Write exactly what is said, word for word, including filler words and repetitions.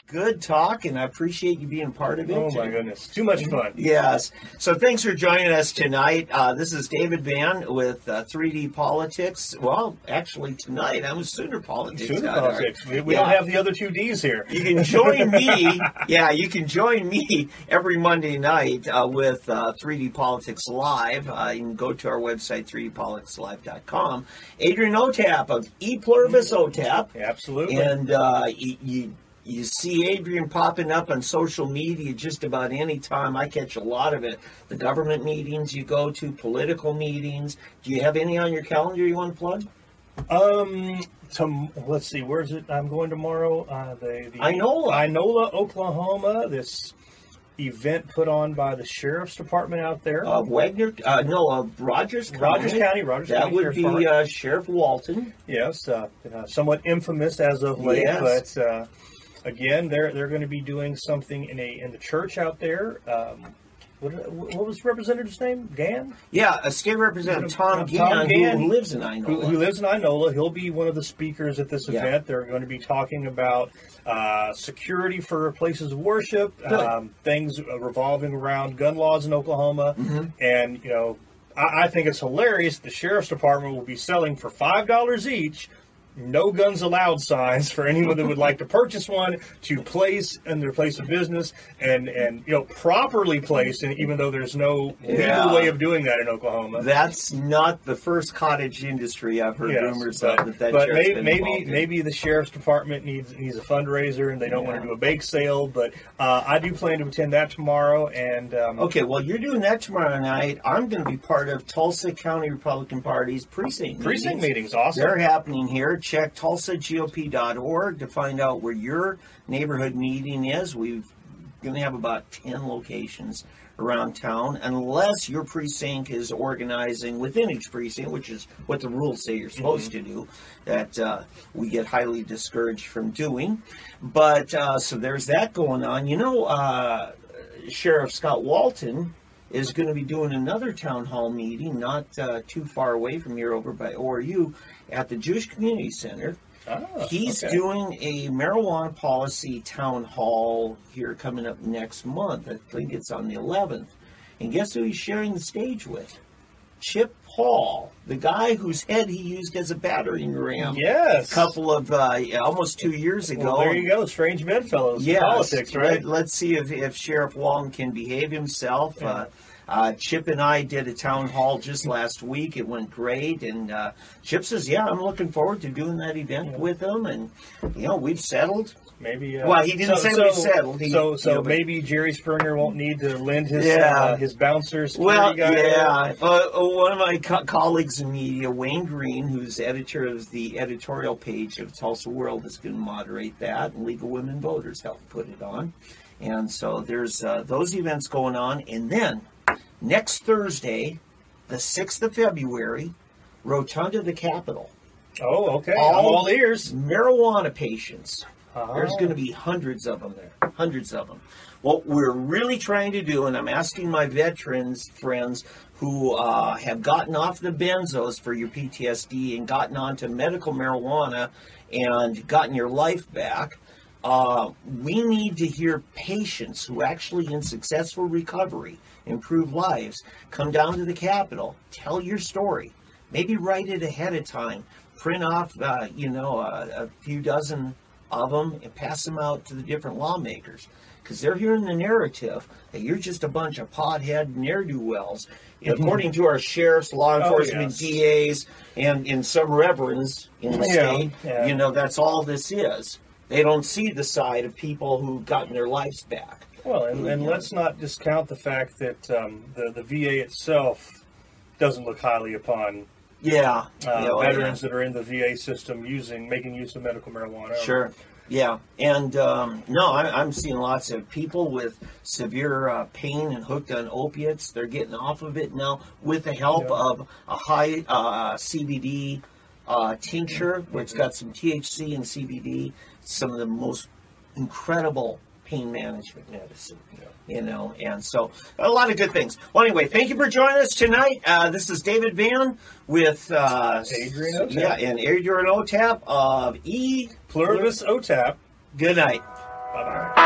Good talk, and I appreciate you being part of it. Oh, my goodness. Too much fun. Yes. So thanks for joining us tonight. Uh, this is David Van with uh, three D Politics. Well, actually, tonight I'm with Sooner Politics. Sooner Politics. We, we yeah. don't have the other two Ds here. You can join me. Yeah, you can join me every Monday night uh, with uh, three D Politics Live. Uh, you can go to our website, three d politics live dot com. Adrian Otap of E Pluribus Otap. Absolutely. And uh, you... you You see Adrian popping up on social media just about any time. I catch a lot of it. The government meetings you go to, political meetings. Do you have any on your calendar you want to plug? Um, to, let's see, where is it? I'm going tomorrow. Uh, the, the Inola. Inola, Oklahoma. This event put on by the Sheriff's Department out there. Uh, Wagner, uh, no, uh, Rogers County. Rogers County, Rogers that County. That would Sheriff's be uh, Sheriff Walton. Yes, uh, uh, somewhat infamous as of late, yes. but uh, again, they're they're going to be doing something in a in the church out there. Um, what, what was the representative's name? Gann? Yeah, a state representative Tom, Tom Gann, Gann, who lives in Inola. Who, who lives in Inola. He'll be one of the speakers at this yeah. event. They're going to be talking about uh, security for places of worship, um, things revolving around gun laws in Oklahoma, mm-hmm. and you know, I, I think it's hilarious. The Sheriff's Department will be selling for five dollars each. No guns allowed signs for anyone that would like to purchase one to place in their place of business and, and you know, properly placed, and even though there's no yeah. legal way of doing that in Oklahoma. That's not the first cottage industry I've heard yes, rumors but, of. That that but maybe maybe, maybe the Sheriff's Department needs needs a fundraiser and they don't yeah. want to do a bake sale, but uh, I do plan to attend that tomorrow. And um, okay, well, you're doing that tomorrow night. I'm going to be part of Tulsa County Republican Party's precinct precinct meetings. meetings. Awesome. They're happening here. Check tulsa G O P dot org to find out where your neighborhood meeting is. We're going to have about ten locations around town, unless your precinct is organizing within each precinct, which is what the rules say you're supposed mm-hmm. to do, that uh, we get highly discouraged from doing. But uh, so there's that going on. You know, uh, Sheriff Scott Walton is going to be doing another town hall meeting not uh, too far away from here over by O R U at the Jewish Community Center. Oh, He's okay. doing a marijuana policy town hall here coming up next month. I think it's on the eleventh. And guess who he's sharing the stage with? Chip Paul, the guy whose head he used as a battering ram. Yes. A couple of, uh, almost two years ago. Well, there you go. Strange bedfellows yes. in politics, right? Let, let's see if, if Sheriff Walton can behave himself. Yeah. Uh, Uh, Chip and I did a town hall just last week. It went great. And uh, Chip says, yeah, I'm looking forward to doing that event yeah. with him. And, you know, we've settled. Maybe. Uh, well, he didn't so, say so, we settled. He, so so you know, maybe Jerry Springer won't need to lend his yeah. uh, his bouncers. Well, guy yeah. Uh, one of my co- colleagues in media, Wayne Green, who's editor of the editorial page of Tulsa World, is going to moderate that. And League of Women Voters helped put it on. And so there's uh, those events going on. And then next Thursday, the sixth of February, Rotunda the Capitol. Oh, okay. All, all ears. Marijuana patients. Uh-huh. There's going to be hundreds of them there. Hundreds of them. What we're really trying to do, and I'm asking my veterans friends who uh, have gotten off the benzos for your P T S D and gotten onto medical marijuana and gotten your life back, uh, we need to hear patients who actually in successful recovery improve lives, come down to the Capitol, tell your story, maybe write it ahead of time, print off, uh, you know, a, a few dozen of them and pass them out to the different lawmakers, because they're hearing the narrative that you're just a bunch of pothead ne'er-do-wells. According to our sheriffs, law enforcement, oh, yes. D As, and in some reverends in the yeah, state, yeah. you know, that's all this is. They don't see the side of people who've gotten their lives back. Well, and, and let's not discount the fact that um, the, the V A itself doesn't look highly upon yeah, uh, yeah well, veterans yeah. that are in the V A system using making use of medical marijuana. Sure. Yeah. And um, no, I, I'm seeing lots of people with severe uh, pain and hooked on opiates. They're getting off of it now with the help yeah. of a high uh, C B D uh, tincture, where it's got some T H C and C B D. Some of the most incredible pain management medicine, you know, and so a lot of good things. Well, anyway, thank you for joining us tonight. Uh, this is David Van with uh, Adrian Otap. Yeah, and Adrian Otap of E Pluribus Otap. Good night. Bye bye.